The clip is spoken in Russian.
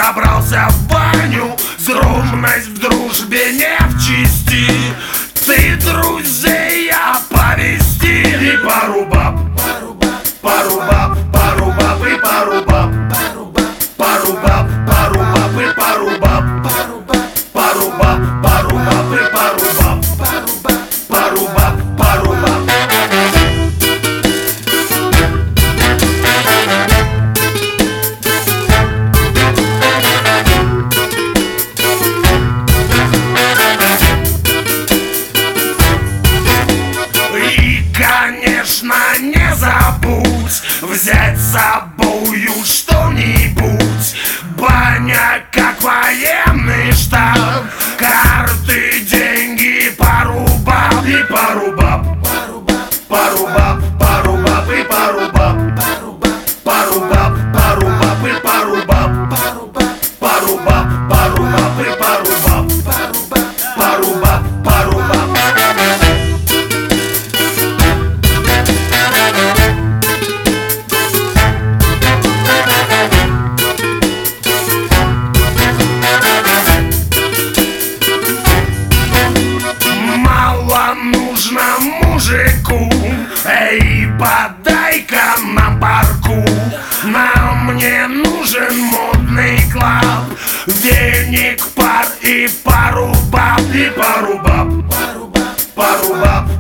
собрался в баню. Дружность в дружбе не в чести. Ты друзей оповести. И пару баб, пару баб, пару баб и пару баб, пару баб, пару баб и пару баб, пару баб, пару баб и пару баб, пару баб, пару баб. И, конечно, не забудь взять с собою что-нибудь. Баня, как военный штаб. Карты, деньги, пару баб и пару баб, пару баб, пару баб и пару баб, пару баб, пару баб и пару баб, пару баб, пару баб и пару баб, пару баб, пару баб. Мало нужно мужику, эй, подай-ка нам парку. Нам не нужен модный клаб. Денег, пар и пару баб, и пару баб, пару баб,